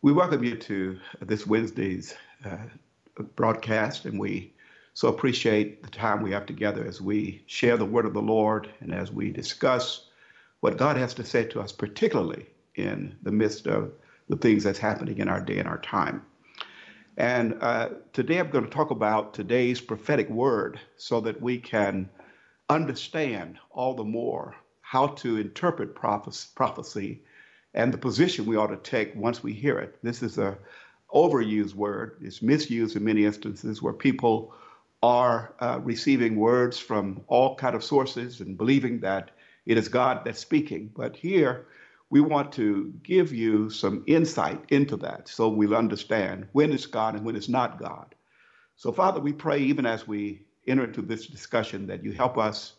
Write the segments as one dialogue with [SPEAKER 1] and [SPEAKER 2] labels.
[SPEAKER 1] We welcome you to this Wednesday's broadcast, and we so appreciate the time we have together as we share the word of the Lord and as we discuss what God has to say to us, particularly in the midst of the things that's happening in our day and our time. And today I'm going to talk about today's prophetic word so that we can understand all the more how to interpret prophecy and the position we ought to take once we hear it. This is a overused word. It's misused in many instances where people are receiving words from all kind of sources and believing that it is God that's speaking. But here we want to give you some insight into that so we'll understand when it's God and when it's not God. So Father, we pray even as we enter into this discussion that you help us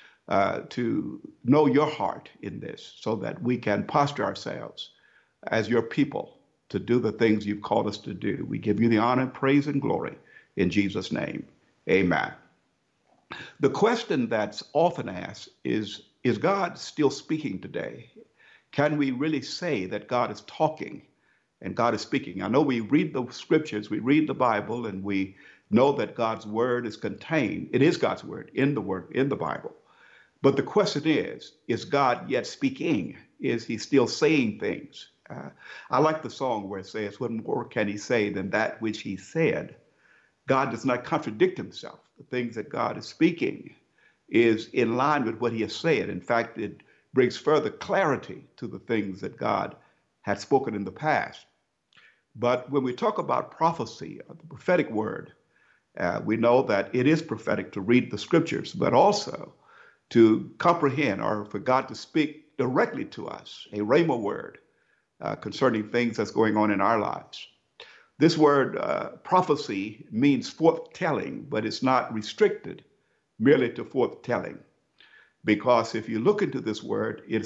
[SPEAKER 1] to know your heart in this so that we can posture ourselves as your people to do the things you've called us to do. We give you the honor, praise, and glory in Jesus' name. Amen. The question that's often asked is God still speaking today? Can we really say that God is talking and God is speaking? I know we read the scriptures, we read the Bible, and we know that God's word is contained. It is God's word in the Bible. But the question is God yet speaking? Is he still saying things? I like the song where it says, what more can he say than that which he said? God does not contradict himself. The things that God is speaking is in line with what he has said. In fact, it brings further clarity to the things that God had spoken in the past. But when we talk about prophecy, the prophetic word, we know that it is prophetic to read the scriptures, but also to comprehend or for God to speak directly to us, a rhema word concerning things that's going on in our lives. This word prophecy means forthtelling, but it's not restricted merely to forthtelling. Because if you look into this word, it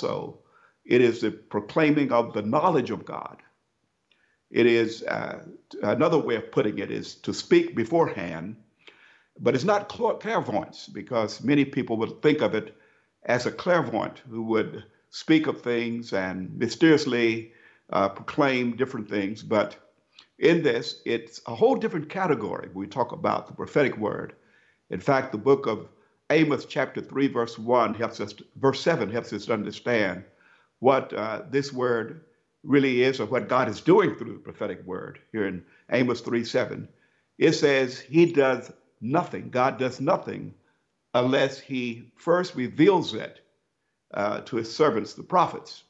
[SPEAKER 1] is the proclaiming of the knowledge of God. It is, another way of putting it is to speak beforehand, but it's not clairvoyance, because many people would think of it as a clairvoyant who would speak of things and mysteriously proclaim different things. But in this, it's a whole different category when we talk about the prophetic word. In fact, the book of Amos chapter 3, verse 7 helps us to understand what this word really is or what God is doing through the prophetic word. Here in Amos 3:7, it says he does nothing. God does nothing unless he first reveals it to his servants, the prophets.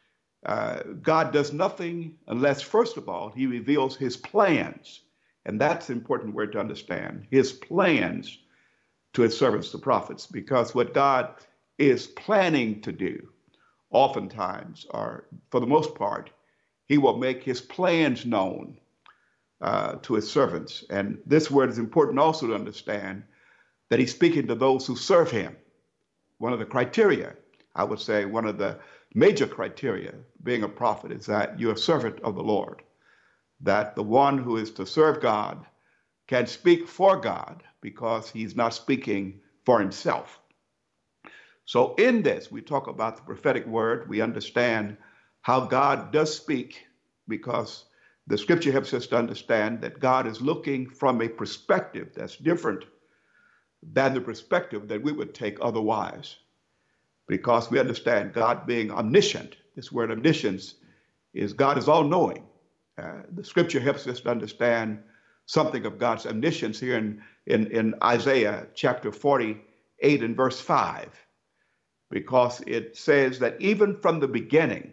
[SPEAKER 1] God does nothing unless, first of all, he reveals his plans. And that's an important word to understand, his plans to his servants, the prophets, because what God is planning to do, oftentimes, or for the most part, he will make his plans known to his servants. And this word is important also to understand that he's speaking to those who serve him. One of the criteria, I would say, one of the major criteria being a prophet is that you're a servant of the Lord, that the one who is to serve God can speak for God because he's not speaking for himself. So in this, we talk about the prophetic word. We understand how God does speak because the scripture helps us to understand that God is looking from a perspective that's different than the perspective that we would take otherwise. Because we understand God being omniscient. This word omniscience is God is all-knowing. The scripture helps us to understand something of God's omniscience here in Isaiah chapter 48 and verse 5. Because it says that even from the beginning,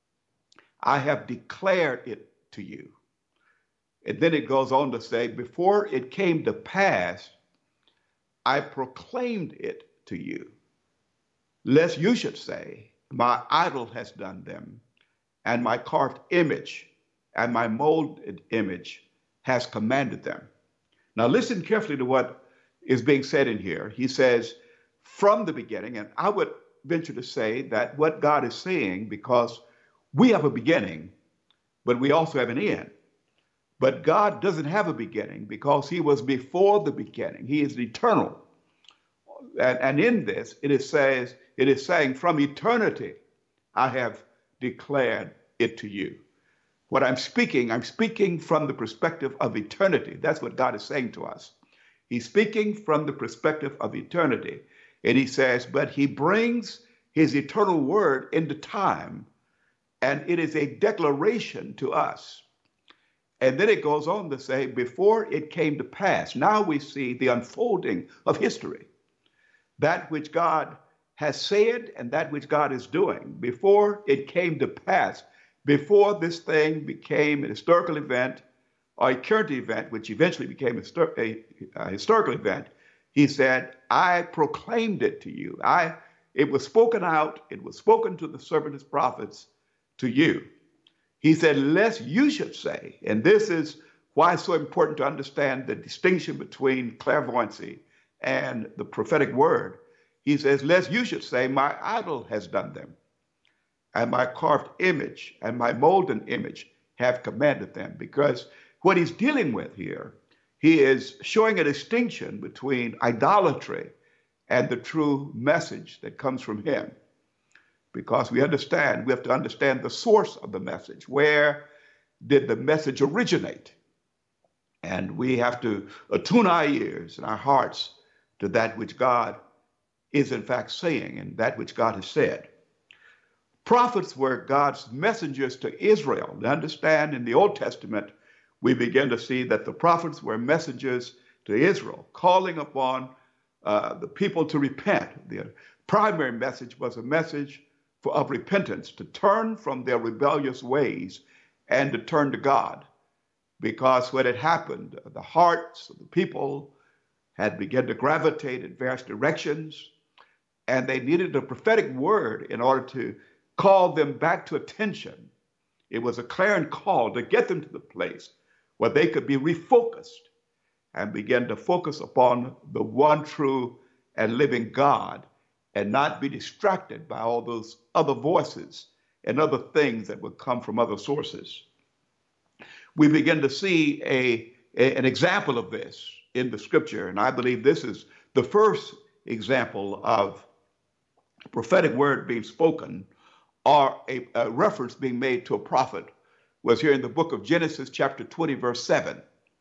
[SPEAKER 1] I have declared it to you. And then it goes on to say, before it came to pass, I proclaimed it to you, lest you should say, my idol has done them, and my carved image and my molded image has commanded them. Now listen carefully to what is being said in here. He says, from the beginning, and I would venture to say that what God is saying, because we have a beginning, but we also have an end. But God doesn't have a beginning because he was before the beginning. He is eternal. And in this, it is saying from eternity, I have declared it to you. What I'm speaking from the perspective of eternity. That's what God is saying to us. He's speaking from the perspective of eternity. And he says, but he brings his eternal word into time, and it is a declaration to us. And then it goes on to say, before it came to pass. Now we see the unfolding of history. That which God has said and that which God is doing before it came to pass, before this thing became a historical event or a current event, which eventually became a historical event. He said, I proclaimed it to you. It was spoken out. It was spoken to the servants, prophets, to you. He said, lest you should say, and this is why it's so important to understand the distinction between clairvoyancy and the prophetic word. He says, lest you should say, my idol has done them, and my carved image and my molten image have commanded them. Because what he's dealing with here, he is showing a distinction between idolatry and the true message that comes from him. Because we have to understand the source of the message. Where did the message originate? And we have to attune our ears and our hearts to that which God is in fact saying and that which God has said. Prophets were God's messengers to Israel. To understand, in the Old Testament, we begin to see that the prophets were messengers to Israel, calling upon the people to repent. The primary message was a message of repentance, to turn from their rebellious ways and to turn to God. Because what had happened, the hearts of the people had begun to gravitate in various directions, and they needed a prophetic word in order to call them back to attention. It was a clarion call to get them to the place where they could be refocused and begin to focus upon the one true and living God, and not be distracted by all those other voices and other things that would come from other sources. We begin to see an example of this in the scripture, and I believe this is the first example of a prophetic word being spoken or a reference being made to a prophet was here in the book of Genesis chapter 20, verse 7.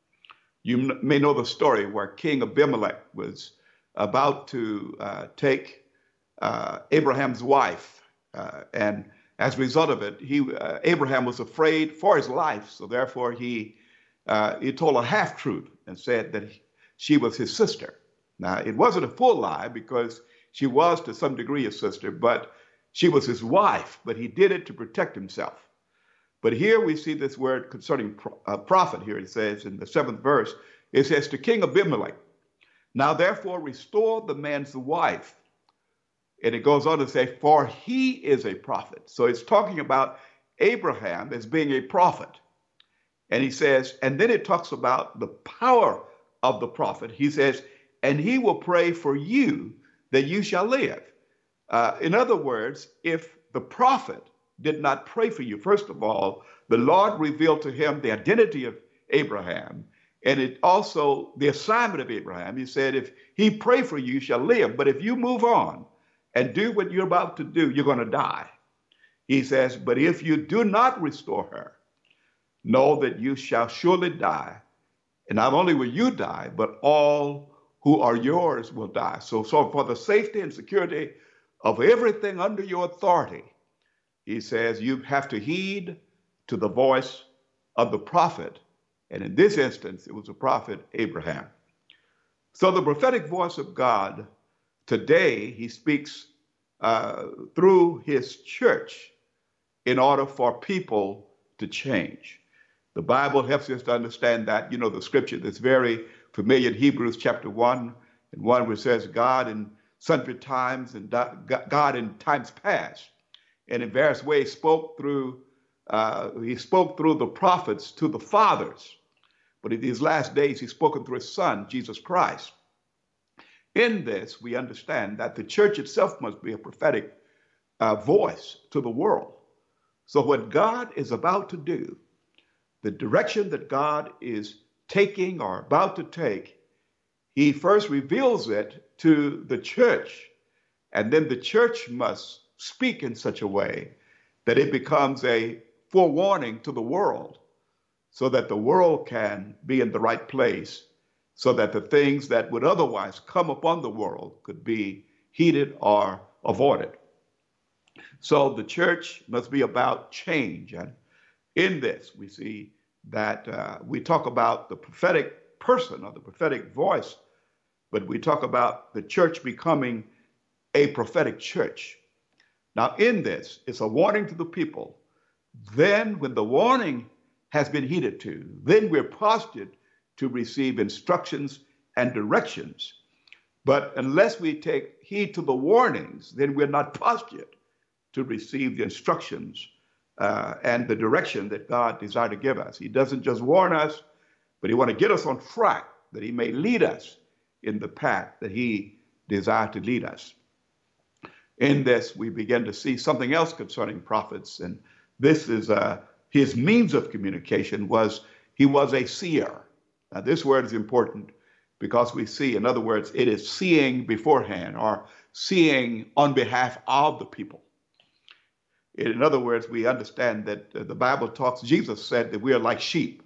[SPEAKER 1] You may know the story where King Abimelech was about to take Abraham's wife, and as a result of it, Abraham was afraid for his life. So therefore, he told a half-truth and said that she was his sister. Now, it wasn't a full lie because she was to some degree his sister, but she was his wife. But he did it to protect himself. But here we see this word concerning prophet. Here it says in the 7th verse, it says to King Abimelech, now therefore restore the man's wife. And it goes on to say, for he is a prophet. So it's talking about Abraham as being a prophet. And he says, and then it talks about the power of the prophet. He says, and he will pray for you that you shall live. In other words, if the prophet did not pray for you, first of all, the Lord revealed to him the identity of Abraham, and it also the assignment of Abraham. He said, if he pray for you, you shall live. But if you move on and do what you're about to do, you're going to die. He says, but if you do not restore her, know that you shall surely die. And not only will you die, but all who are yours will die. So for the safety and security of everything under your authority, he says you have to heed to the voice of the prophet. And in this instance, it was the prophet Abraham. So the prophetic voice of God today, he speaks through his church in order for people to change. The Bible helps us to understand that. You know, the scripture that's very familiar in Hebrews chapter 1 and 1, where it says God in sundry times and God in times past, and in various ways spoke through the prophets to the fathers. But in these last days, he's spoken through his son, Jesus Christ. In this, we understand that the church itself must be a prophetic voice to the world. So what God is about to do, the direction that God is taking or about to take, he first reveals it to the church, and then the church must speak in such a way that it becomes a forewarning to the world so that the world can be in the right place, so that the things that would otherwise come upon the world could be heeded or avoided. So the church must be about change. And in this, we see that we talk about the prophetic person or the prophetic voice, but we talk about the church becoming a prophetic church. Now, in this, it's a warning to the people. Then, when the warning has been heeded to, then we're postured to receive instructions and directions. But unless we take heed to the warnings, then we're not postured to receive the instructions and the direction that God desires to give us. He doesn't just warn us, but he wants to get us on track that he may lead us in the path that he desires to lead us. In this, we begin to see something else concerning prophets, and this is his means of communication was he was a seer. Now, this word is important because we see, in other words, it is seeing beforehand or seeing on behalf of the people. In other words, we understand that the Bible talks, Jesus said that we are like sheep.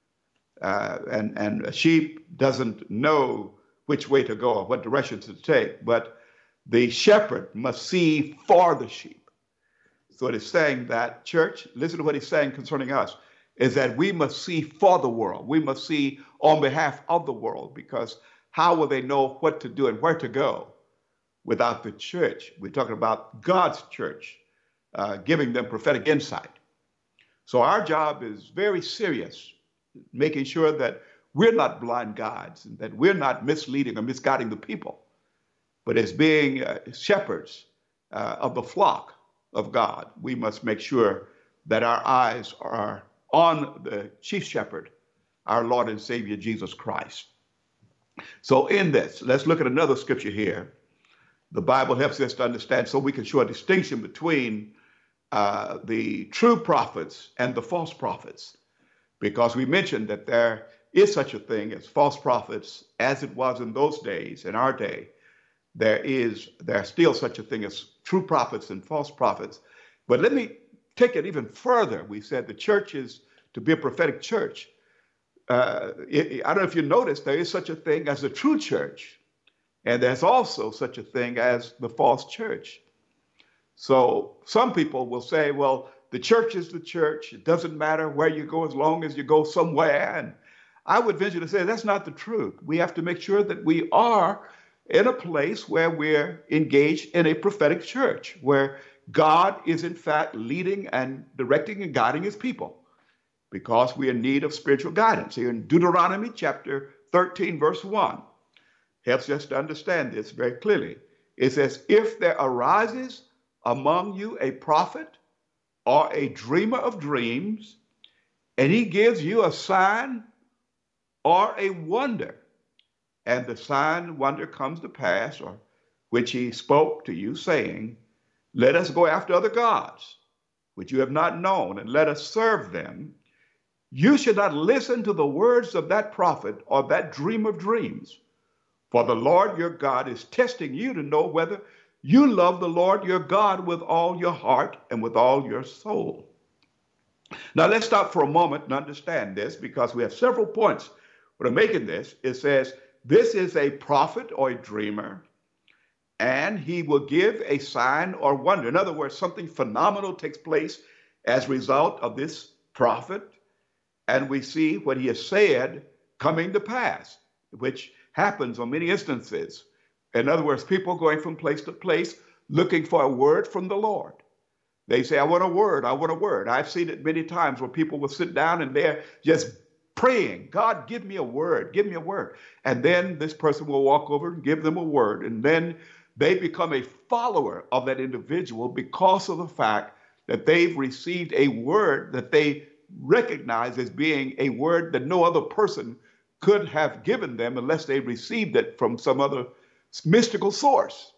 [SPEAKER 1] And a sheep doesn't know which way to go or what direction to take, but the shepherd must see for the sheep. So it is saying that, church, listen to what he's saying concerning us, is that we must see for the world. We must see on behalf of the world, because how will they know what to do and where to go without the church? We're talking about God's church, giving them prophetic insight. So our job is very serious, making sure that we're not blind guides and that we're not misleading or misguiding the people, but as being shepherds of the flock of God, we must make sure that our eyes are on the chief shepherd, our Lord and Savior, Jesus Christ. So in this, let's look at another scripture here. The Bible helps us to understand so we can show a distinction between the true prophets and the false prophets, because we mentioned that there is such a thing as false prophets as it was in those days. In our day, there's still such a thing as true prophets and false prophets. But let me take it even further. We said the church is to be a prophetic church. I don't know if you noticed, there is such a thing as a true church, and there's also such a thing as the false church. So some people will say, well, the church is the church. It doesn't matter where you go as long as you go somewhere. And I would venture to say that's not the truth. We have to make sure that we are in a place where we're engaged in a prophetic church, where God is in fact leading and directing and guiding his people, because we are in need of spiritual guidance. Here in Deuteronomy chapter 13, verse 1, helps us to understand this very clearly. It says, if there arises among you a prophet or a dreamer of dreams, and he gives you a sign or a wonder, and the sign and wonder comes to pass, or which he spoke to you, saying, let us go after other gods, which you have not known, and let us serve them. You should not listen to the words of that prophet or that dream of dreams. For the Lord your God is testing you to know whether you love the Lord your God with all your heart and with all your soul. Now let's stop for a moment and understand this, because we have several points when I'm making this. It says, this is a prophet or a dreamer, and he will give a sign or wonder. In other words, something phenomenal takes place as a result of this prophet, and we see what he has said coming to pass, which happens on many instances. In other words, people going from place to place looking for a word from the Lord. They say, I want a word, I want a word. I've seen it many times where people will sit down and they're just praying, God, give me a word, give me a word. And then this person will walk over and give them a word. And then they become a follower of that individual because of the fact that they've received a word that they recognize as being a word that no other person could have given them unless they received it from some other mystical source.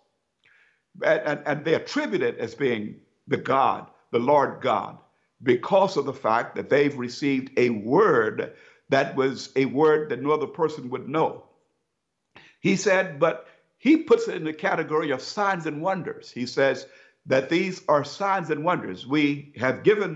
[SPEAKER 1] And they attribute it as being the God, the Lord God, because of the fact that they've received a word that was a word that no other person would know. He said, but he puts it in the category of signs and wonders. He says that these are signs and wonders. We have given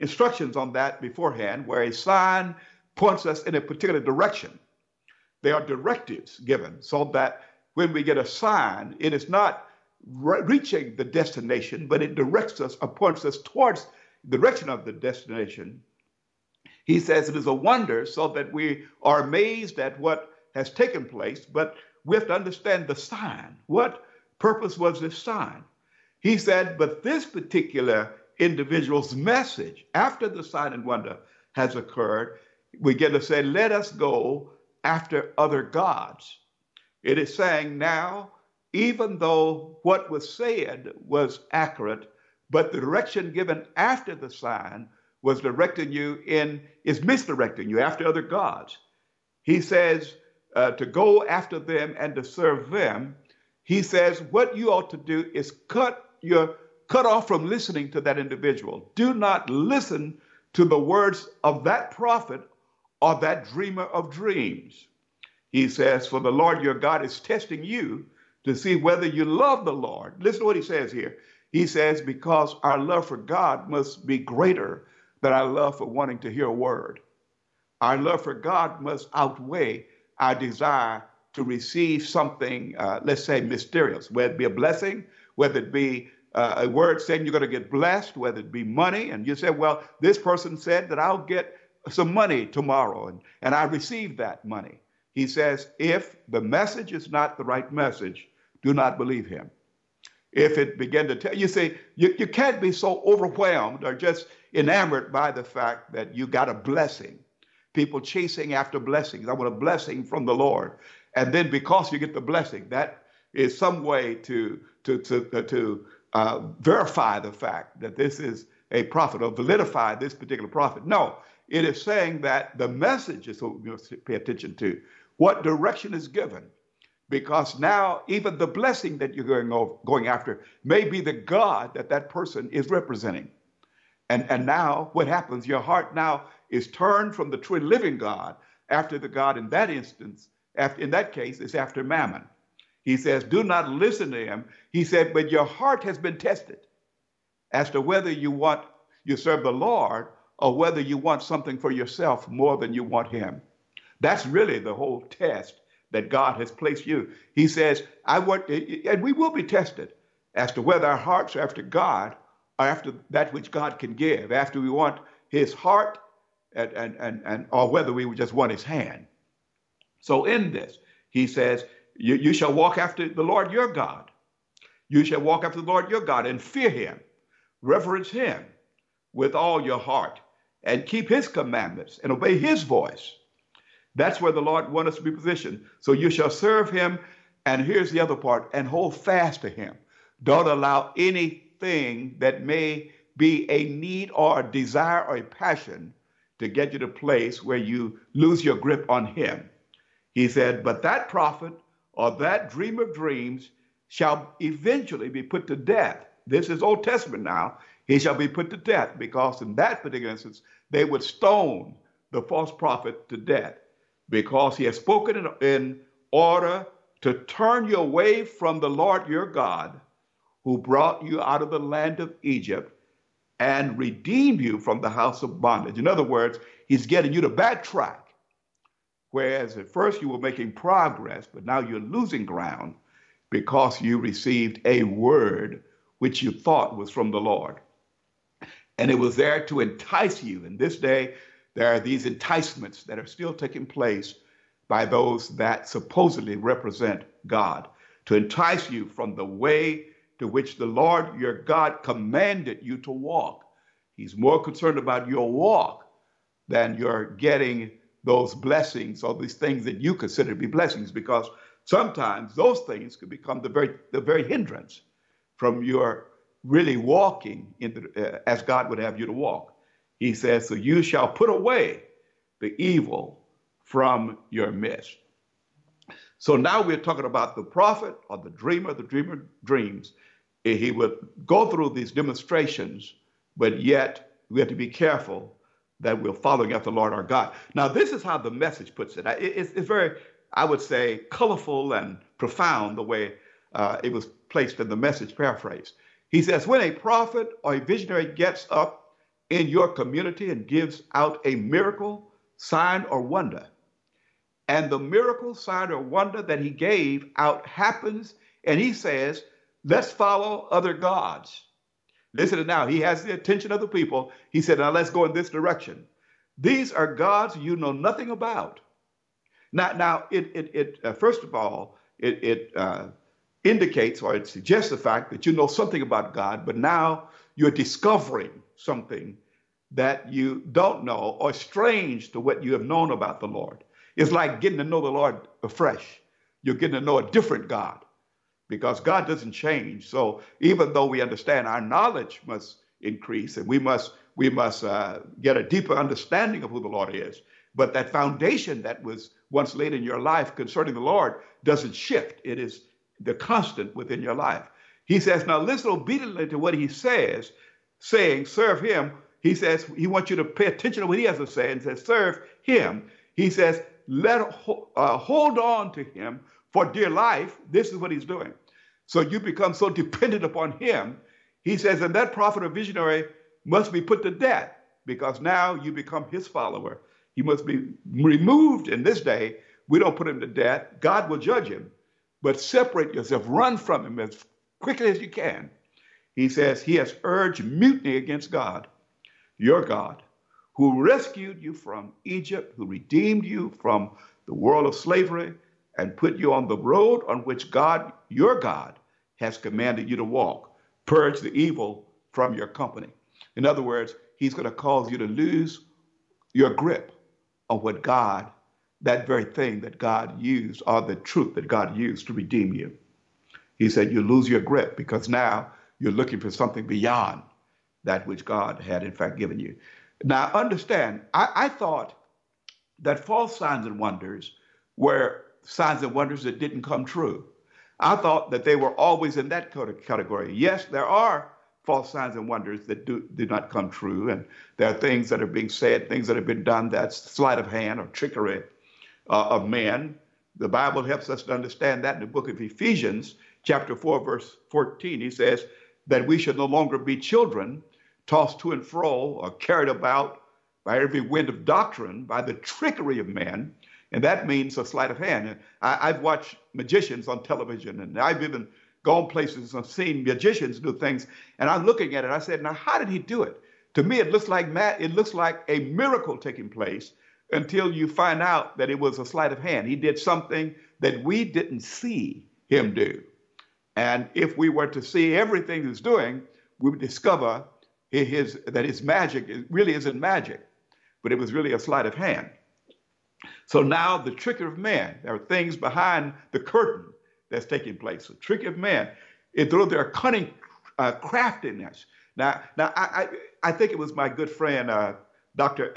[SPEAKER 1] instructions on that beforehand, where a sign points us in a particular direction. There are directives given so that when we get a sign, it is not reaching the destination, but it directs us or points us towards the direction of the destination. He says it is a wonder so that we are amazed at what has taken place, but we have to understand the sign. What purpose was this sign? He said, but this particular individual's message, after the sign and wonder has occurred, we get to say, let us go after other gods. It is saying now, even though what was said was accurate, but the direction given after the sign was misdirecting you after other gods. He says to go after them and to serve them. He says what you ought to do is cut off from listening to that individual. Do not listen to the words of that prophet or that dreamer of dreams. He says, for the Lord your God is testing you to see whether you love the Lord. Listen to what he says here. He says, because our love for God must be greater than our love for wanting to hear a word. Our love for God must outweigh our desire to receive something, let's say, mysterious, whether it be a blessing, whether it be a word saying you're going to get blessed, whether it be money. And you say, well, this person said that I'll get some money tomorrow, and I received that money. He says, if the message is not the right message, do not believe him. If it began to tell you, say, you can't be so overwhelmed or just enamored by the fact that you got a blessing. People chasing after blessings. I want a blessing from the Lord. And then because you get the blessing, that is some way to verify the fact that this is a prophet or validify this particular prophet. No, it is saying that the message is what we must pay attention to. What direction is given? Because now even the blessing that you're going after may be the God that that person is representing. And now what happens? Your heart now is turned from the true and living God after the God in that instance, in that case, is after Mammon. He says, do not listen to him. He said, but your heart has been tested as to whether you serve the Lord or whether you want something for yourself more than you want him. That's really the whole test that God has placed you. He says, and we will be tested as to whether our hearts are after God or after that which God can give, after we want his heart and or whether we just want his hand. So in this, he says, you shall walk after the Lord your God. You shall walk after the Lord your God and fear him, reverence him with all your heart, and keep his commandments and obey his voice. That's where the Lord wants us to be positioned. So you shall serve him, and here's the other part, and hold fast to him. Don't allow anything that may be a need or a desire or a passion to get you to a place where you lose your grip on him. He said, but that prophet or that dream of dreams shall eventually be put to death. This is Old Testament now. He shall be put to death, because in that particular instance, they would stone the false prophet to death, because he has spoken in order to turn you away from the Lord your God, who brought you out of the land of Egypt and redeemed you from the house of bondage. In other words, he's getting you to backtrack. Whereas at first you were making progress, but now you're losing ground because you received a word which you thought was from the Lord. And it was there to entice you. In this day, there are these enticements that are still taking place by those that supposedly represent God, to entice you from the way to which the Lord your God commanded you to walk. He's more concerned about your walk than your getting those blessings or these things that you consider to be blessings, because sometimes those things could become the very hindrance from your really walking as God would have you to walk. He says, so you shall put away the evil from your midst. So now we're talking about the prophet or the dreamer of dreams. He would go through these demonstrations, but yet we have to be careful that we're following after the Lord our God. Now, this is how the message puts it. It's very, I would say, colorful and profound the way it was placed in the Message paraphrase. He says, when a prophet or a visionary gets up in your community and gives out a miracle, sign, or wonder, and the miracle, sign, or wonder that he gave out happens, and he says, let's follow other gods. Listen to now, he has the attention of the people. He said, now let's go in this direction. These are gods you know nothing about. Now, first of all, it indicates or it suggests the fact that you know something about God, but now you're discovering something that you don't know or strange to what you have known about the Lord. It's like getting to know the Lord afresh. You're getting to know a different God because God doesn't change. So even though we understand our knowledge must increase and we must get a deeper understanding of who the Lord is, but that foundation that was once laid in your life concerning the Lord doesn't shift. It is the constant within your life. He says, now listen obediently to what he says, saying, serve him. He says, he wants you to pay attention to what he has to say and says, serve him. He says, hold on to him for dear life. This is what he's doing. So you become so dependent upon him. He says, and that prophet or visionary must be put to death because now you become his follower. He must be removed in this day. We don't put him to death. God will judge him. But separate yourself, run from him as quickly as you can. He says he has urged mutiny against God, your God, who rescued you from Egypt, who redeemed you from the world of slavery and put you on the road on which God, your God, has commanded you to walk. Purge the evil from your company. In other words, he's going to cause you to lose your grip on what God, that very thing that God used, or the truth that God used to redeem you. He said you lose your grip because now you're looking for something beyond that which God had in fact given you. Now understand, I thought that false signs and wonders were signs and wonders that didn't come true. I thought that they were always in that category. Yes, there are false signs and wonders that do not come true. And there are things that are being said, things that have been done that's sleight of hand or trickery of man. The Bible helps us to understand that in the book of Ephesians, chapter 4, verse 14. He says that we should no longer be children tossed to and fro or carried about by every wind of doctrine, by the trickery of man. And that means a sleight of hand. I've watched magicians on television, and I've even gone places and seen magicians do things. And I'm looking at it. I said, now, how did he do it? To me, it looks like a miracle taking place until you find out that it was a sleight of hand. He did something that we didn't see him do. And if we were to see everything he's doing, we would discover that his magic really isn't magic, but it was really a sleight of hand. So now the trickery of man, there are things behind the curtain that's taking place. The trick of man, through their cunning craftiness. Now, I think it was my good friend, Dr.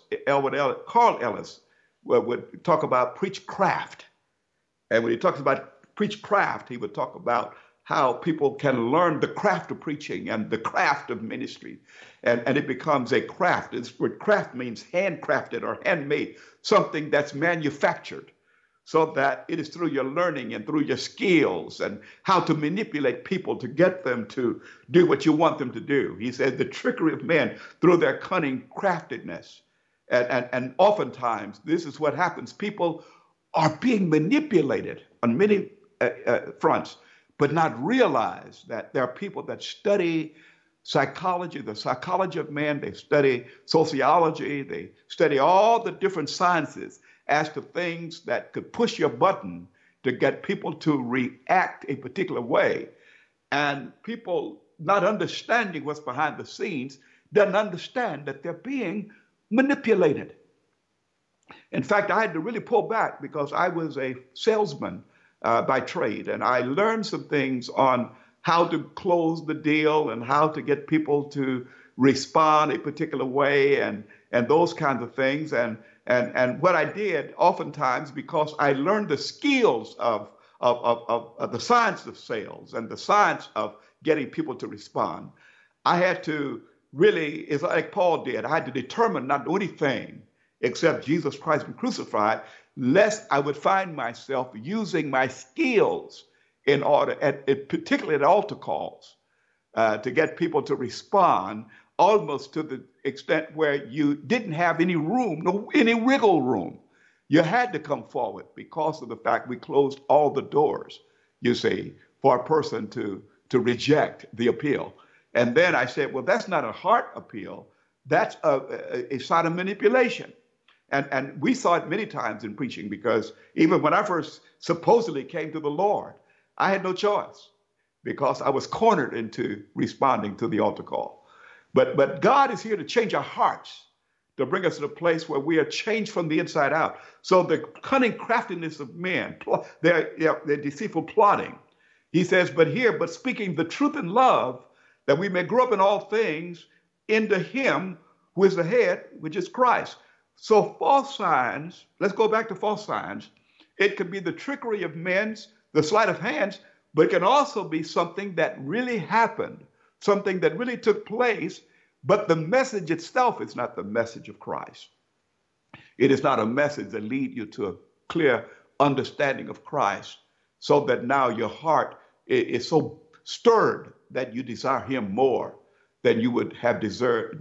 [SPEAKER 1] Carl Ellis, would talk about preach craft. And when he talks about preach craft, he would talk about how people can learn the craft of preaching and the craft of ministry. And it becomes a craft. What craft means handcrafted or handmade, something that's manufactured, so that it is through your learning and through your skills and how to manipulate people to get them to do what you want them to do. He said the trickery of men through their cunning craftiness. And oftentimes, this is what happens. People are being manipulated on many fronts, but not realize that there are people that study psychology, the psychology of man. They study sociology. They study all the different sciences as to things that could push your button to get people to react a particular way. And people not understanding what's behind the scenes doesn't understand that they're being manipulated. In fact, I had to really pull back because I was a salesman by trade, and I learned some things on how to close the deal and how to get people to respond a particular way and those kinds of things. And what I did oftentimes, because I learned the skills of the science of sales and the science of getting people to respond, I had to really, it's like Paul did, I had to determine not to do anything except Jesus Christ and crucified, lest I would find myself using my skills in order, particularly at altar calls, to get people to respond almost to the extent where you didn't have any room, no, any wiggle room. You had to come forward because of the fact we closed all the doors, you see, for a person to reject the appeal. And then I said, well, that's not a heart appeal. That's a sign of manipulation. And we saw it many times in preaching, because even when I first supposedly came to the Lord, I had no choice because I was cornered into responding to the altar call. But God is here to change our hearts, to bring us to a place where we are changed from the inside out. So the cunning craftiness of men, their deceitful plotting, he says, but speaking the truth in love, that we may grow up in all things into him who is the head, which is Christ. So false signs, let's go back to false signs. It could be the trickery of men's, the sleight of hands, but it can also be something that really happened, something that really took place, but the message itself is not the message of Christ. It is not a message that leads you to a clear understanding of Christ, so that now your heart is so stirred that you desire him more than you would have desired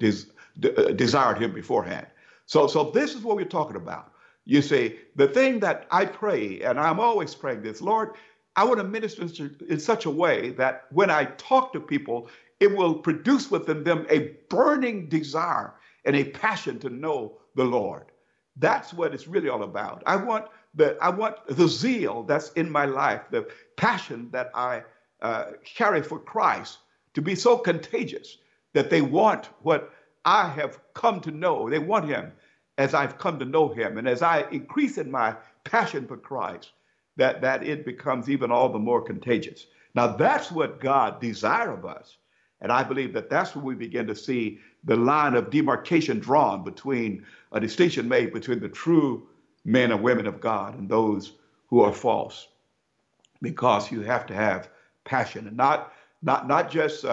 [SPEAKER 1] him beforehand. So this is what we're talking about. You see, the thing that I pray, and I'm always praying this, Lord, I want to minister in such a way that when I talk to people, it will produce within them a burning desire and a passion to know the Lord. That's what it's really all about. I want the zeal that's in my life, the passion that I carry for Christ, to be so contagious that they want what I have come to know. They want him as I've come to know him. And as I increase in my passion for Christ, that it becomes even all the more contagious. Now, that's what God desires of us. And I believe that that's when we begin to see the line of demarcation drawn between, a distinction made between the true men and women of God and those who are false. Because you have to have passion, and not just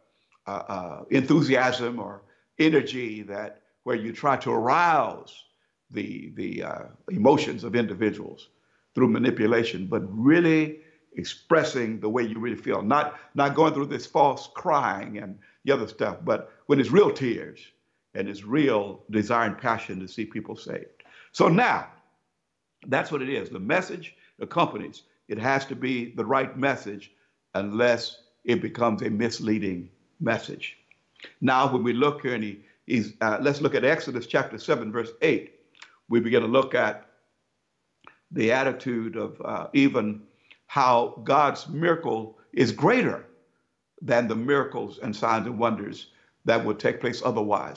[SPEAKER 1] enthusiasm or energy that where you try to arouse the emotions of individuals through manipulation, but really expressing the way you really feel, not going through this false crying and the other stuff, but when it's real tears and it's real desire and passion to see people saved. So now, that's what it is. The message accompanies. It has to be the right message, unless it becomes a misleading message. Now, when we look here, let's look at Exodus chapter 7, verse 8. We begin to look at the attitude of even how God's miracle is greater than the miracles and signs and wonders that would take place otherwise.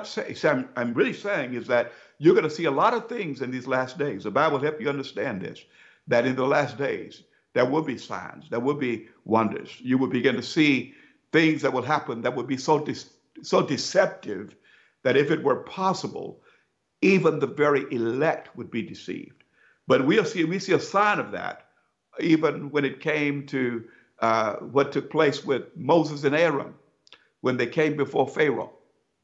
[SPEAKER 1] I'm really saying is that you're going to see a lot of things in these last days. The Bible will help you understand this, that in the last days, there will be signs, there will be wonders. You will begin to see things that will happen that would be so deceptive that if it were possible, even the very elect would be deceived. But we see a sign of that, even when it came to what took place with Moses and Aaron when they came before Pharaoh.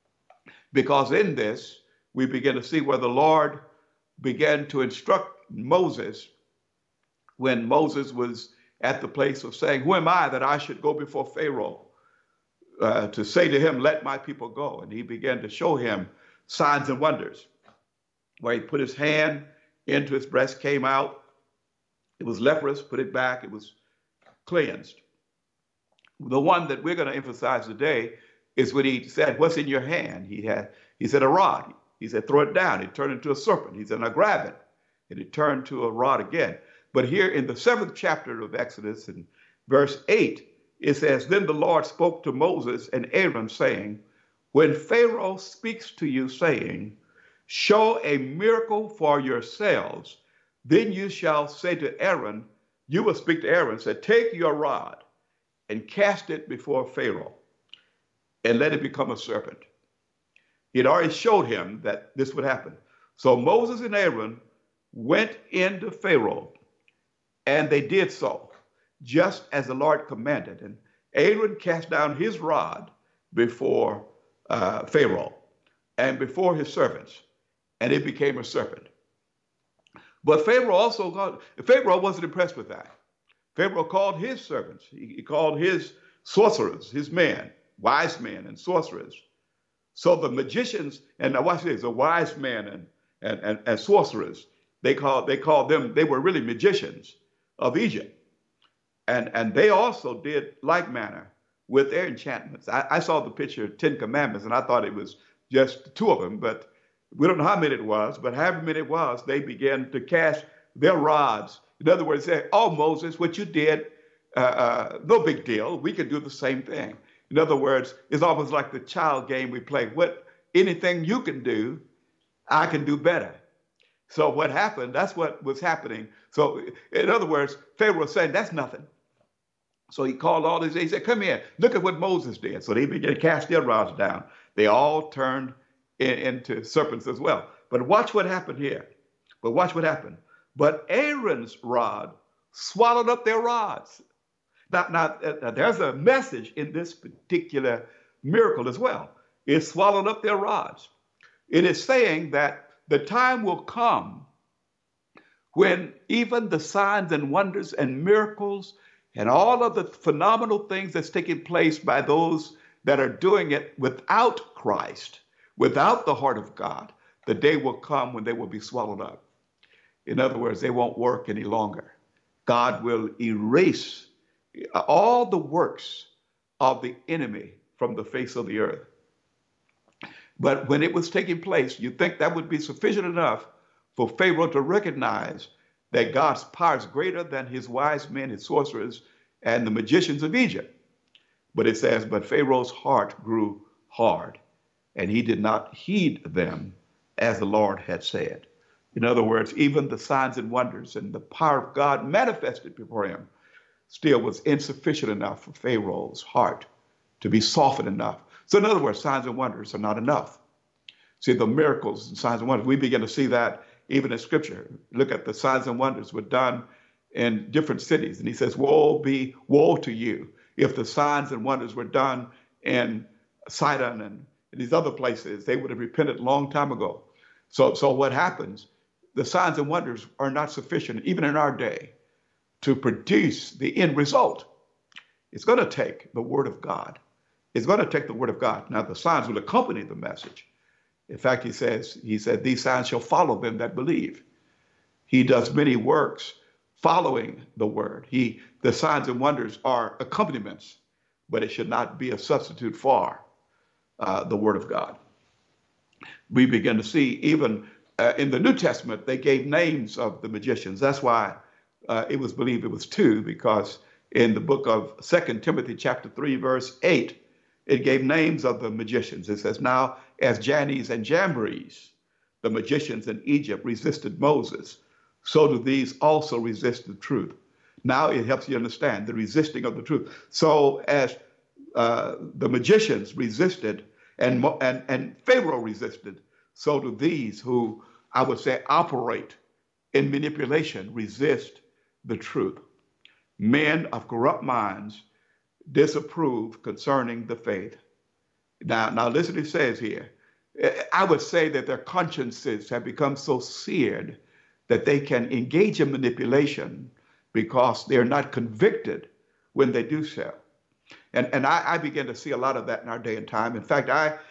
[SPEAKER 1] Because in this, we begin to see where the Lord began to instruct Moses when Moses was at the place of saying, who am I that I should go before Pharaoh to say to him, let my people go? And he began to show him signs and wonders, where he put his hand into his breast, came out. It was leprous, put it back, it was cleansed. The one that we're going to emphasize today is when he said, what's in your hand? He said, a rod. He said, throw it down. It turned into a serpent. He said, now grab it. And it turned to a rod again. But here in the 7th chapter of Exodus, in verse 8, it says, then the Lord spoke to Moses and Aaron, saying, when Pharaoh speaks to you, saying, show a miracle for yourselves, then you shall say to Aaron, you will speak to Aaron, say, take your rod and cast it before Pharaoh, and let it become a serpent. He had already showed him that this would happen. So Moses and Aaron went into Pharaoh, and they did so, just as the Lord commanded. And Aaron cast down his rod before Pharaoh and before his servants, and it became a serpent. But Pharaoh wasn't impressed with that. Pharaoh called his servants. He called his sorcerers, his men, wise men and sorcerers, So the magicians, and now watch this, the wise men and sorcerers, they called them, they were really magicians of Egypt. And they also did like manner with their enchantments. I saw the picture of 10 Commandments and I thought it was just two of them, but we don't know how many it was, but however many it was, they began to cast their rods. In other words, say, oh, Moses, what you did, no big deal. We could do the same thing. In other words, it's almost like the child game we play. Anything you can do, I can do better. So what happened, that's what was happening. So in other words, Pharaoh was saying, that's nothing. So he called all these, he said, come here, look at what Moses did. So they began to cast their rods down. They all turned into serpents as well. But watch what happened here. But watch what happened. But Aaron's rod swallowed up their rods. Now, there's a message in this particular miracle as well. It swallowed up their rods. It is saying that the time will come when even the signs and wonders and miracles and all of the phenomenal things that's taking place by those that are doing it without Christ, without the heart of God, the day will come when they will be swallowed up. In other words, they won't work any longer. God will erase all the works of the enemy from the face of the earth. But when it was taking place, you think that would be sufficient enough for Pharaoh to recognize that God's power is greater than his wise men, his sorcerers, and the magicians of Egypt. But it says, but Pharaoh's heart grew hard, and he did not heed them as the Lord had said. In other words, even the signs and wonders and the power of God manifested before him still was insufficient enough for Pharaoh's heart to be softened enough. So in other words, signs and wonders are not enough. See, the miracles and signs and wonders, we begin to see that even in scripture. Look at the signs and wonders were done in different cities. And he says, woe to you if the signs and wonders were done in Sidon and these other places. They would have repented a long time ago. So what happens? The signs and wonders are not sufficient, even in our day, to produce the end result. It's going to take the word of God. It's going to take the word of God. Now, the signs will accompany the message. In fact, he said, these signs shall follow them that believe. He does many works following the word. The signs and wonders are accompaniments, but it should not be a substitute for the word of God. We begin to see even in the New Testament, they gave names of the magicians. That's why it was believed it was two, because in the book of 2 Timothy chapter 3, verse 8, it gave names of the magicians. It says, now as Jannes and Jambres, the magicians in Egypt, resisted Moses, so do these also resist the truth. Now it helps you understand the resisting of the truth. So as the magicians resisted and Pharaoh resisted, so do these who, I would say, operate in manipulation, resist the truth. Men of corrupt minds disapprove concerning the faith. Now listen to what it says here. I would say that their consciences have become so seared that they can engage in manipulation because they're not convicted when they do so. And I begin to see a lot of that in our day and time. In fact,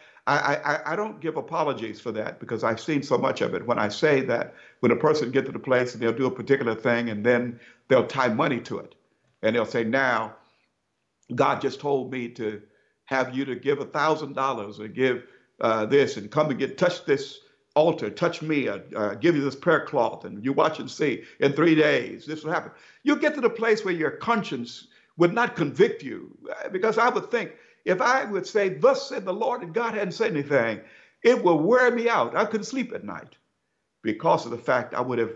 [SPEAKER 1] I don't give apologies for that because I've seen so much of it. When I say that when a person gets to the place and they'll do a particular thing and then they'll tie money to it. And they'll say, now, God just told me to have you to give $1,000 or give this and come and touch this altar, touch me, give you this prayer cloth, and you watch and see in 3 days, this will happen. You'll get to the place where your conscience would not convict you, because I would think if I would say, thus said the Lord, and God hadn't said anything, it will wear me out. I couldn't sleep at night because of the fact I would have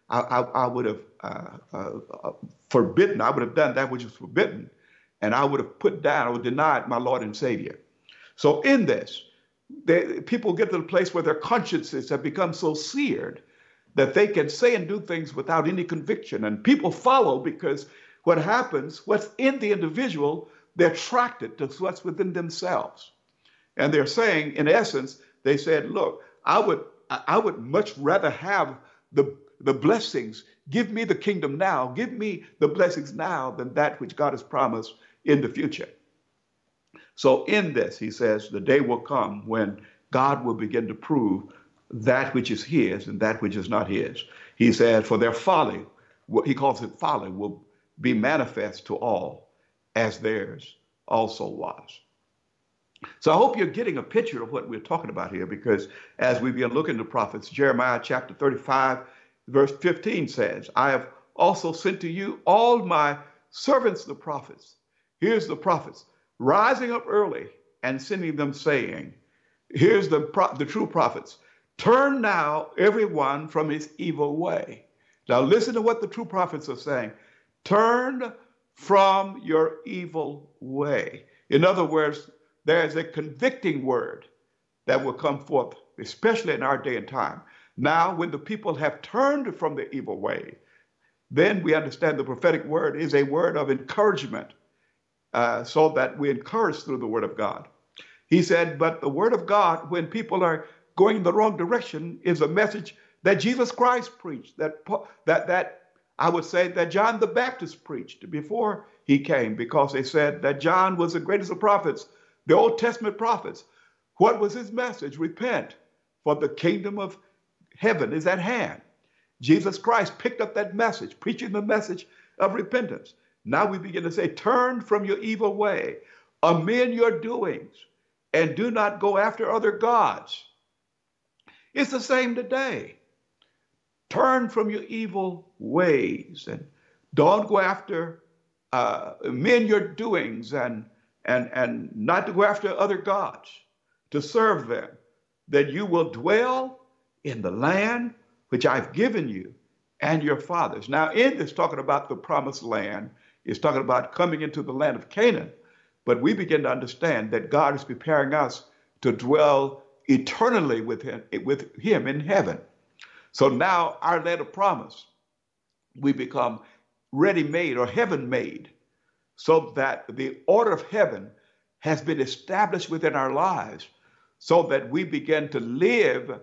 [SPEAKER 1] forbidden, I would have done that which was forbidden, and I would have put down or denied my Lord and Savior. So in this, people get to the place where their consciences have become so seared that they can say and do things without any conviction. And people follow because what happens, what's in the individual, they're attracted to what's within themselves. And they're saying, in essence, they said, look, I would much rather have the blessings. Give me the kingdom now. Give me the blessings now than that which God has promised in the future. So in this, he says, the day will come when God will begin to prove that which is his and that which is not his. He said, for their folly, what he calls it folly, will be manifest to all as theirs also was. So I hope you're getting a picture of what we're talking about here, because as we begin looking at the prophets, Jeremiah chapter 35, verse 15 says, I have also sent to you all my servants, the prophets. Here's the prophets rising up early and sending them saying, here's the true prophets. Turn now everyone from his evil way. Now listen to what the true prophets are saying. Turn from your evil way. In other words, there's a convicting word that will come forth, especially in our day and time. Now, when the people have turned from the evil way, then we understand the prophetic word is a word of encouragement, so that we encourage through the word of God. He said, but the word of God, when people are going in the wrong direction, is a message that Jesus Christ preached, that I would say that John the Baptist preached before he came, because they said that John was the greatest of prophets, the Old Testament prophets. What was his message? Repent, for the kingdom of heaven is at hand. Jesus Christ picked up that message, preaching the message of repentance. Now we begin to say, turn from your evil way, amend your doings, and do not go after other gods. It's the same today. Turn from your evil ways and don't go after, amend your doings and not to go after other gods, to serve them, that you will dwell in the land which I've given you and your fathers. Now, in this, talking about the promised land, is talking about coming into the land of Canaan. But we begin to understand that God is preparing us to dwell eternally with him in heaven. So now our land of promise, we become ready-made or heaven-made, so that the order of heaven has been established within our lives, so that we begin to live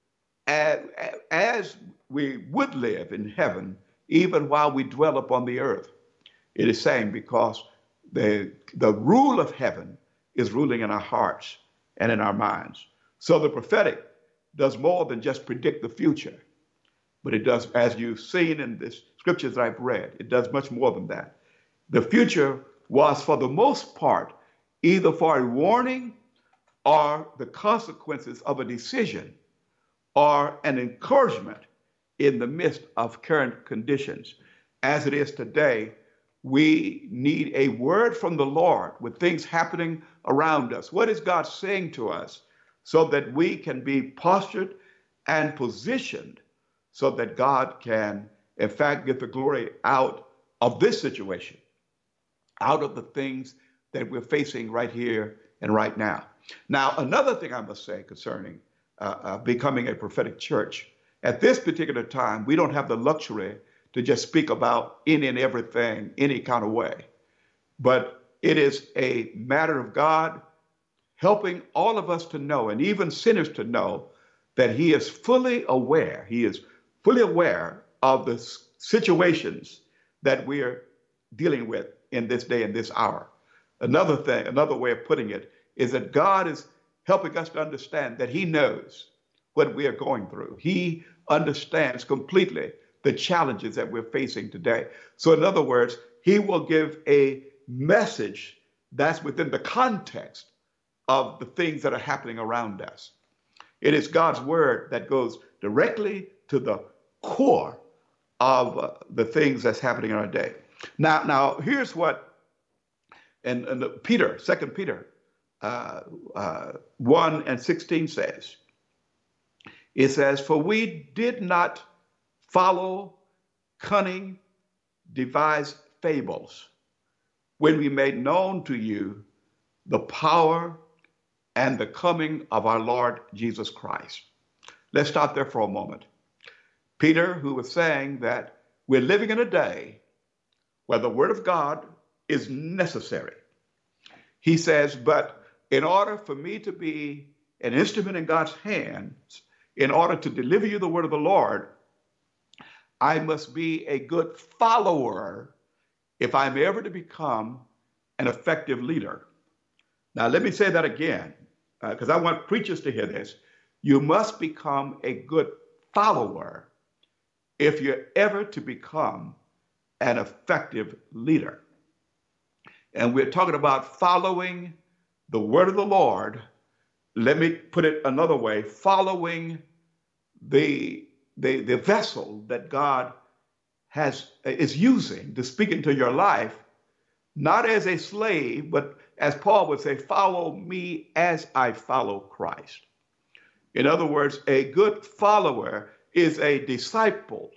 [SPEAKER 1] as we would live in heaven, even while we dwell upon the earth. It is saying because the rule of heaven is ruling in our hearts and in our minds. So the prophetic does more than just predict the future, but it does, as you've seen in the scriptures that I've read, it does much more than that. The future was, for the most part, either for a warning or the consequences of a decision or an encouragement in the midst of current conditions. As it is today, we need a word from the Lord with things happening around us. What is God saying to us, so that we can be postured and positioned so that God can, in fact, get the glory out of this situation, out of the things that we're facing right here and right now. Now, another thing I must say concerning becoming a prophetic church, at this particular time, we don't have the luxury to just speak about any and everything, any kind of way. But it is a matter of God helping all of us to know, and even sinners to know, that he is fully aware. He is fully aware of the situations that we're dealing with in this day and this hour. Another thing, another way of putting it, is that God is helping us to understand that he knows what we are going through. He understands completely the challenges that we're facing today. So in other words, he will give a message that's within the context of the things that are happening around us. It is God's word that goes directly to the core of the things that's happening in our day. Now here's what, and Peter, 2 Peter 1:16 says. It says, for we did not follow cunning, devised fables when we made known to you the power and the coming of our Lord Jesus Christ. Let's stop there for a moment. Peter, who was saying that we're living in a day where the word of God is necessary. He says, but in order for me to be an instrument in God's hands, in order to deliver you the word of the Lord, I must be a good follower if I'm ever to become an effective leader. Now, let me say that again, because I want preachers to hear this. You must become a good follower if you're ever to become an effective leader. And we're talking about following the word of the Lord. Let me put it another way, following the vessel that God is using to speak into your life, not as a slave, but as Paul would say, follow me as I follow Christ. In other words, a good follower is a disciple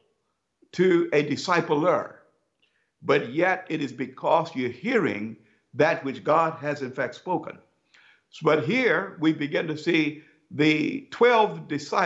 [SPEAKER 1] to a discipler, but yet it is because you're hearing that which God has in fact spoken. But here we begin to see the 12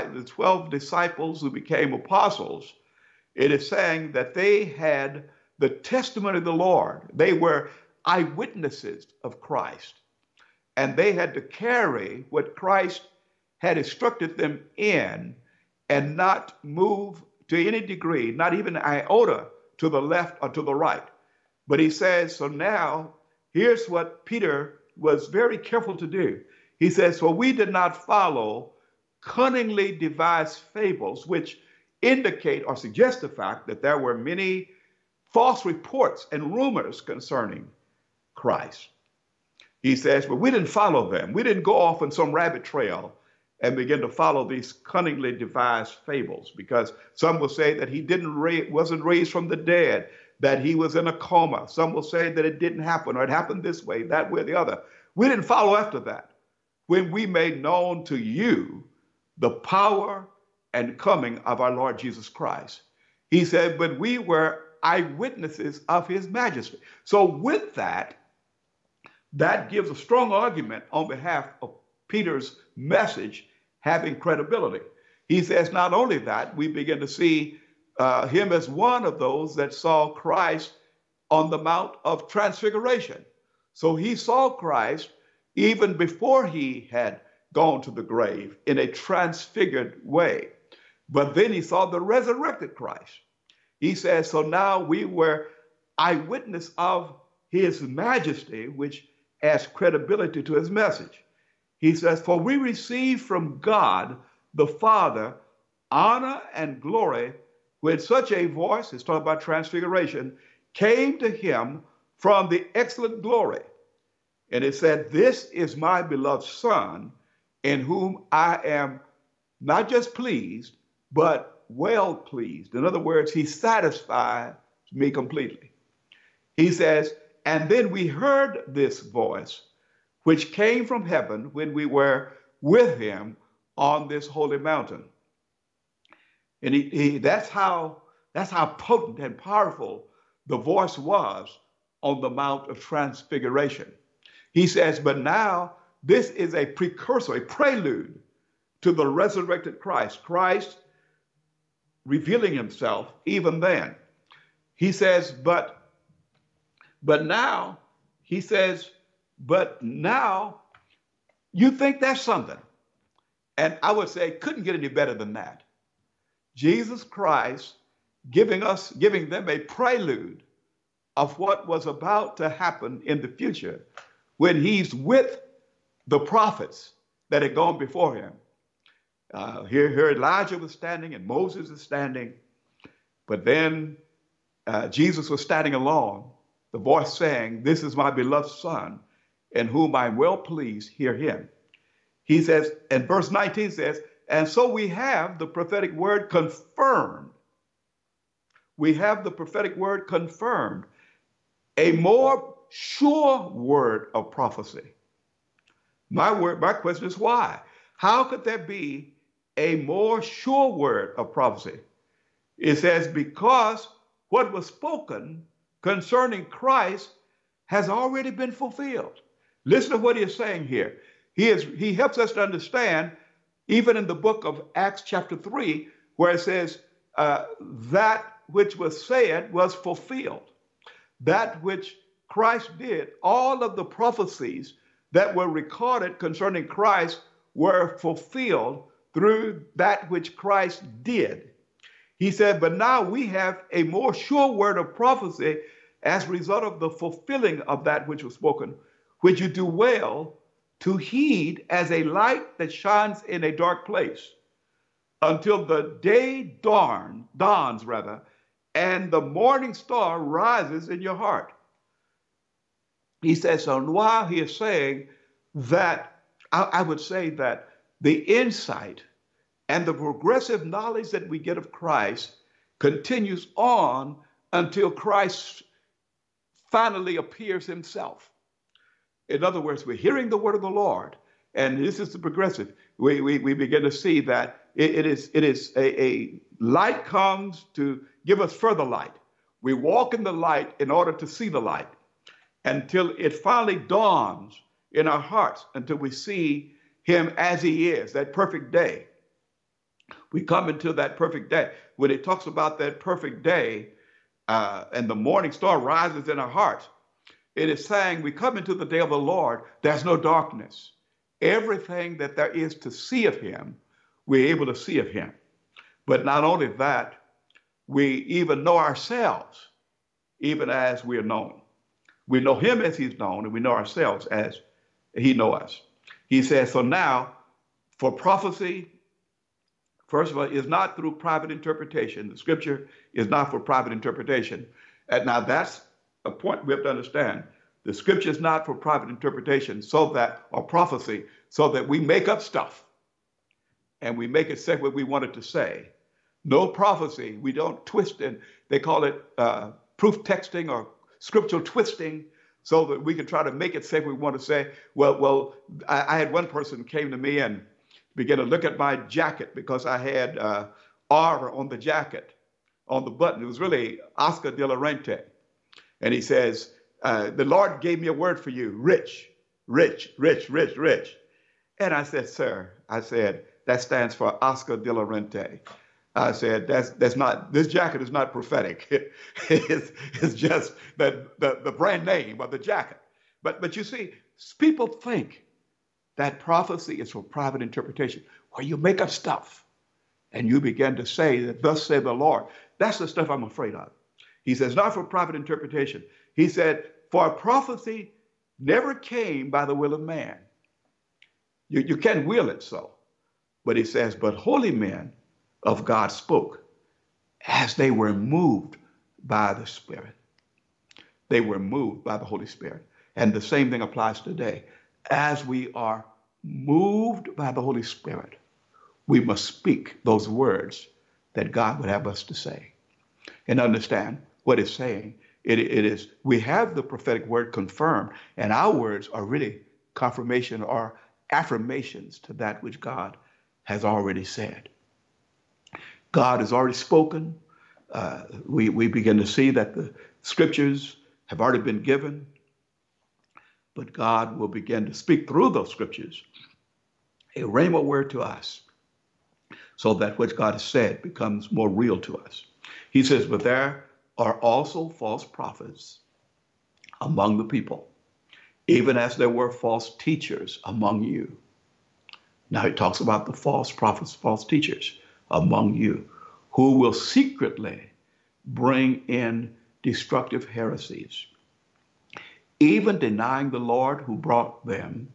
[SPEAKER 1] disciples who became apostles. It is saying that they had the testimony of the Lord. They were eyewitnesses of Christ, and they had to carry what Christ had instructed them in and not move to any degree, not even an iota to the left or to the right. But he says, so now here's what Peter was very careful to do. He says, for we did not follow cunningly devised fables, which indicate or suggest the fact that there were many false reports and rumors concerning Christ. He says, but we didn't follow them. We didn't go off on some rabbit trail and begin to follow these cunningly devised fables, because some will say that he wasn't raised from the dead, that he was in a coma. Some will say that it didn't happen, or it happened this way, that way, or the other. We didn't follow after that. When we made known to you the power and coming of our Lord Jesus Christ. He said, but we were eyewitnesses of his majesty. So with that, that gives a strong argument on behalf of Peter's message having credibility. He says not only that, we begin to see him as one of those that saw Christ on the Mount of Transfiguration. So he saw Christ even before he had gone to the grave in a transfigured way. But then he saw the resurrected Christ. He says, so now we were eyewitness of his majesty, which adds credibility to his message. He says, for we receive from God the Father honor and glory when such a voice, it's talking about transfiguration, came to him from the excellent glory. And it said, this is my beloved Son, in whom I am not just pleased, but well pleased. In other words, he satisfies me completely. He says, and then we heard this voice, which came from heaven when we were with him on this holy mountain. And that's how potent and powerful the voice was on the Mount of Transfiguration. He says, but now this is a precursor, a prelude to the resurrected Christ, Christ revealing himself even then. He says, but now you think that's something. And I would say it couldn't get any better than that. Jesus Christ giving them a prelude of what was about to happen in the future when he's with the prophets that had gone before him. Here Elijah was standing and Moses is standing, but then Jesus was standing alone, the voice saying, this is my beloved Son, in whom I'm well pleased, hear him. He says, and verse 19 says, and so we have the prophetic word confirmed. We have the prophetic word confirmed, a more sure word of prophecy. My question is why? How could there be a more sure word of prophecy? It says, because what was spoken concerning Christ has already been fulfilled. Listen to what he is saying here. He helps us to understand, even in the book of Acts chapter 3, where it says, that which was said was fulfilled. That which Christ did, all of the prophecies that were recorded concerning Christ were fulfilled through that which Christ did. He said, but now we have a more sure word of prophecy as a result of the fulfilling of that which was spoken, which you do well to heed as a light that shines in a dark place until the day dawns rather, and the morning star rises in your heart. He says, so while he is saying that, I would say that the insight and the progressive knowledge that we get of Christ continues on until Christ finally appears himself. In other words, we're hearing the word of the Lord, and this is the progressive. We begin to see that it is a light comes to give us further light. We walk in the light in order to see the light until it finally dawns in our hearts, until we see him as he is, that perfect day. We come into that perfect day. When it talks about that perfect day and the morning star rises in our hearts, it is saying we come into the day of the Lord, there's no darkness. Everything that there is to see of him, we're able to see of him. But not only that, we even know ourselves, even as we are known. We know him as he's known, and we know ourselves as he knows us. He says, so now, for prophecy, first of all, is not through private interpretation. The scripture is not for private interpretation. And now that's a point we have to understand. The scripture is not for private interpretation or prophecy, so that we make up stuff and we make it say what we want it to say. No prophecy. We don't twist it. They call it proof texting or scriptural twisting, so that we can try to make it say what we want to say. Well, I had one person came to me and began to look at my jacket because I had R on the jacket, on the button. It was really Oscar de la Renta. And he says, the Lord gave me a word for you, rich, rich, rich, rich, rich. And I said, sir, that stands for Oscar de la Renta. I said, that's not, this jacket is not prophetic. It's just the brand name of the jacket. But you see, people think that prophecy is for private interpretation, where you make up stuff and you begin to say that thus said the Lord. That's the stuff I'm afraid of. He says, not for private interpretation. He said, for prophecy never came by the will of man. You can't will it so. But he says, but holy men of God spoke as they were moved by the Spirit. They were moved by the Holy Spirit. And the same thing applies today. As we are moved by the Holy Spirit, we must speak those words that God would have us to say. And understand what it's saying. It is, we have the prophetic word confirmed, and our words are really confirmation or affirmations to that which God has already said. God has already spoken. We begin to see that the scriptures have already been given, but God will begin to speak through those scriptures, a rhema word to us, so that what God has said becomes more real to us. He says, but there are also false prophets among the people, even as there were false teachers among you. Now he talks about the false prophets, false teachers among you, who will secretly bring in destructive heresies, even denying the Lord who bought them,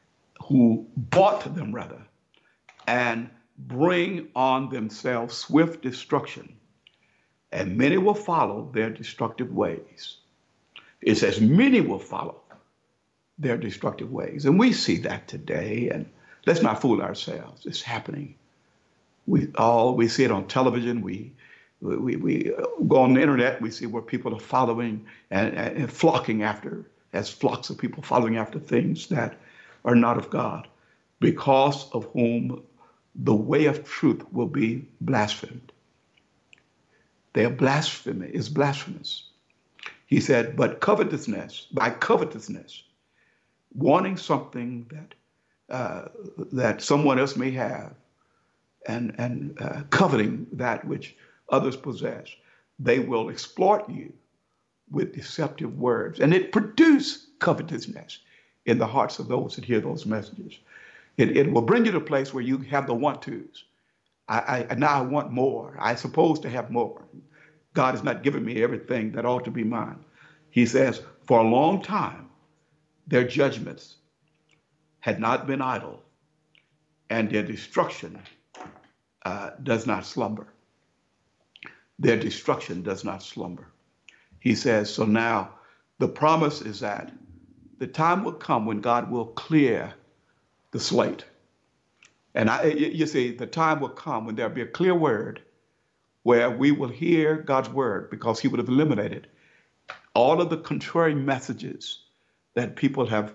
[SPEAKER 1] and bring on themselves swift destruction. And many will follow their destructive ways. It says many will follow their destructive ways. And we see that today, and let's not fool ourselves. It's happening. We see it on television. We go on the internet. We see where people are following and flocking after, as flocks of people following after things that are not of God, because of whom the way of truth will be blasphemed. Their blasphemy is blasphemous. He said, but by covetousness, wanting something that someone else may have, and coveting that which others possess, they will exploit you with deceptive words. And it produces covetousness in the hearts of those that hear those messages. It will bring you to a place where you have the want-tos. Now I want more. I'm supposed to have more. God has not given me everything that ought to be mine. He says, for a long time, their judgments had not been idle, and their destruction does not slumber. Their destruction does not slumber. He says, so now the promise is that the time will come when God will clear the slate. And you see, the time will come when there'll be a clear word where we will hear God's word, because he would have eliminated all of the contrary messages that people have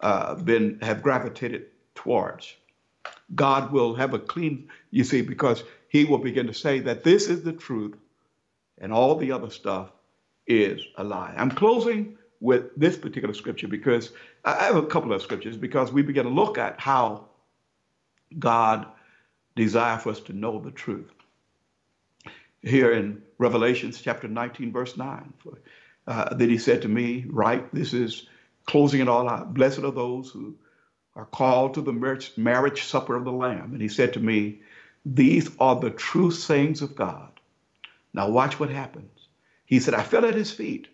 [SPEAKER 1] gravitated towards. God will have a clean, you see, because he will begin to say that this is the truth and all the other stuff is a lie. I'm closing with this particular scripture because I have a couple of scriptures, because we begin to look at how God desires for us to know the truth. Here in Revelations chapter 19, verse 9, that he said to me, right, this is closing it all out. Blessed are those who are called to the marriage supper of the Lamb. And he said to me, these are the true sayings of God. Now watch what happens. He said, I fell at his feet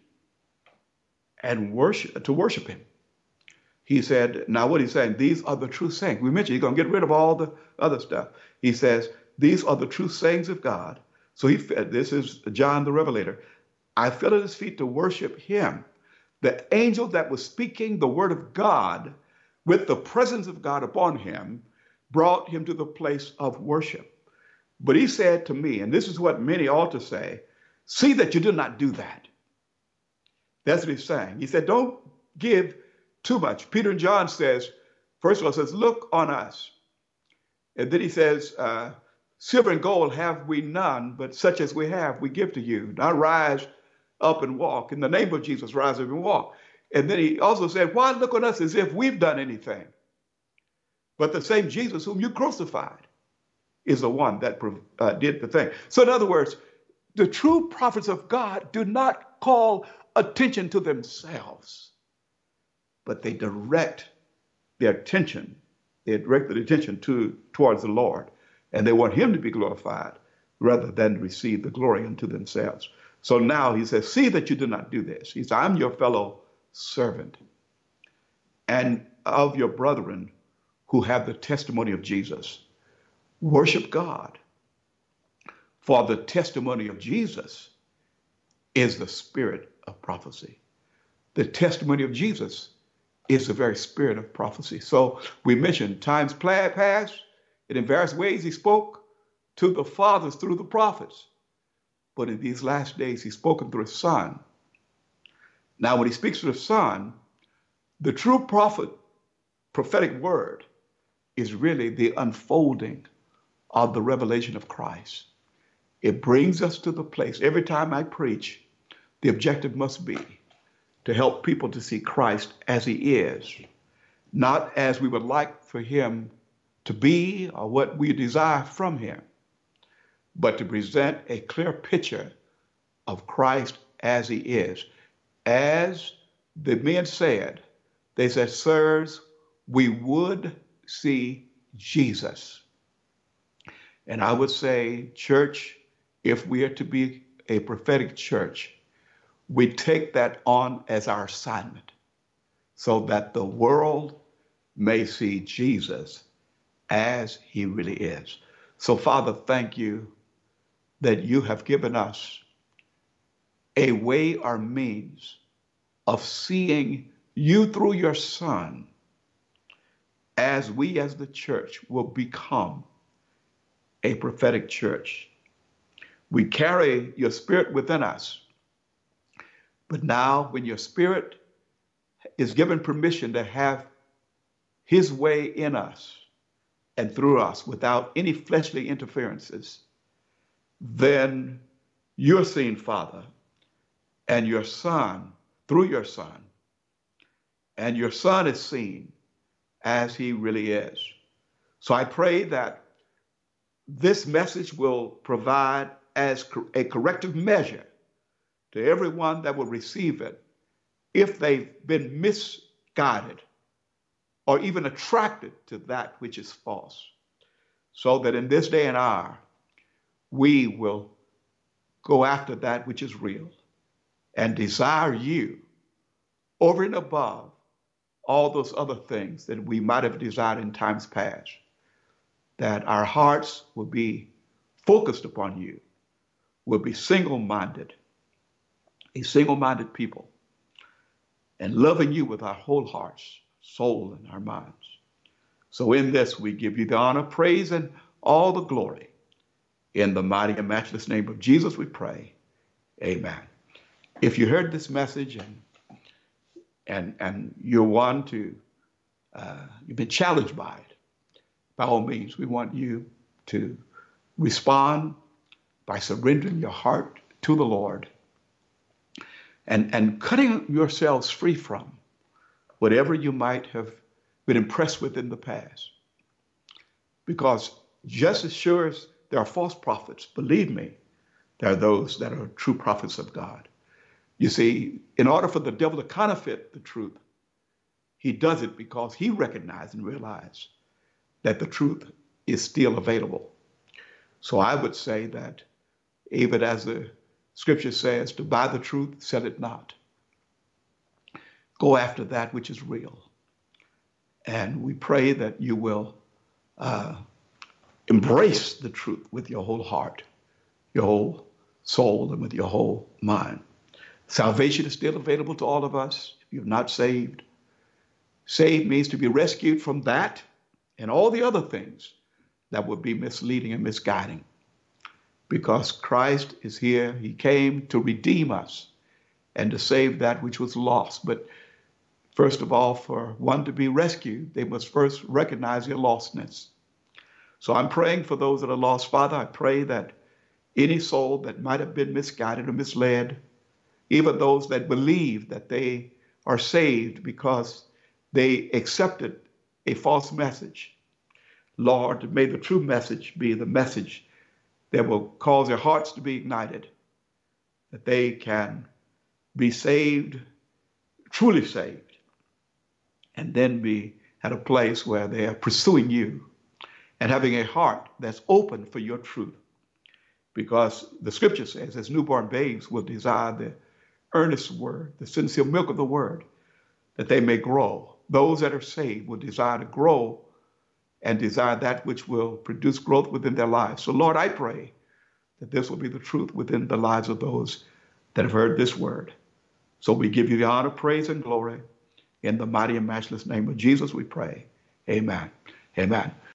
[SPEAKER 1] and to worship him. He said, now what he's saying, these are the true sayings. We mentioned he's going to get rid of all the other stuff. He says, these are the true sayings of God. So this is John the Revelator. I fell at his feet to worship him. The angel that was speaking the word of God with the presence of God upon him brought him to the place of worship. But he said to me, and this is what many ought to say, see that you do not do that. That's what he's saying. He said, don't give too much. Peter and John says, first of all, says, look on us. And then he says, silver and gold have we none, but such as we have, we give to you. Now rise up and walk. In the name of Jesus, rise up and walk. And then he also said, why look on us as if we've done anything? But the same Jesus whom you crucified is the one that did the thing. So in other words, the true prophets of God do not call attention to themselves, but they direct their attention. They direct their attention towards the Lord, and they want him to be glorified rather than receive the glory unto themselves. So now he says, see that you do not do this. He says, I'm your fellow servant and of your brethren who have the testimony of Jesus. Worship God. For the testimony of Jesus is the spirit of prophecy. The testimony of Jesus is the very spirit of prophecy. So we mentioned times past, and in various ways he spoke to the fathers through the prophets. But in these last days, he's spoken through his son. Now, when he speaks to the son, the true prophetic word is really the unfolding of the revelation of Christ. It brings us to the place. Every time I preach, the objective must be to help people to see Christ as he is, not as we would like for him to be or what we desire from him, but to present a clear picture of Christ as he is. As the men said, they said, sirs, we would see Jesus. And I would say, church, if we are to be a prophetic church, we take that on as our assignment so that the world may see Jesus as he really is. So, Father, thank you that you have given us a way or means of seeing you through your Son, as we as the church will become a prophetic church. We carry your spirit within us, but now when your spirit is given permission to have his way in us and through us without any fleshly interferences, then you're seen, Father, and your Son, through your Son, and your Son is seen as he really is. So I pray that this message will provide as a corrective measure to everyone that will receive it if they've been misguided or even attracted to that which is false, so that in this day and hour, we will go after that which is real and desire you over and above all those other things that we might have desired in times past, that our hearts will be focused upon you, will be single-minded, a single-minded people, and loving you with our whole hearts, soul, and our minds. So in this, we give you the honor, praise, and all the glory. In the mighty and matchless name of Jesus, we pray. Amen. If you heard this message and you're one to, you've been challenged by it, by all means, we want you to respond by surrendering your heart to the Lord and cutting yourselves free from whatever you might have been impressed with in the past. Because just as sure as there are false prophets, believe me, there are those that are true prophets of God. You see, in order for the devil to counterfeit the truth, he does it because he recognizes and realizes that the truth is still available. So I would say that even as the scripture says, to buy the truth, sell it not. Go after that which is real. And we pray that you will embrace the truth with your whole heart, your whole soul, and with your whole mind. Salvation is still available to all of us. If you're not saved, saved means to be rescued from that and all the other things that would be misleading and misguiding. Because Christ is here. He came to redeem us and to save that which was lost. But first of all, for one to be rescued, they must first recognize their lostness. So I'm praying for those that are lost. Father, I pray that any soul that might have been misguided or misled, even those that believe that they are saved because they accepted a false message, Lord, may the true message be the message that will cause their hearts to be ignited, that they can be saved, truly saved, and then be at a place where they are pursuing you and having a heart that's open for your truth. Because the scripture says, as newborn babes will desire the earnest word, the sincere milk of the word, that they may grow. Those that are saved will desire to grow and desire that which will produce growth within their lives. So Lord, I pray that this will be the truth within the lives of those that have heard this word. So we give you the honor, praise, and glory. In the mighty and matchless name of Jesus, we pray. Amen. Amen.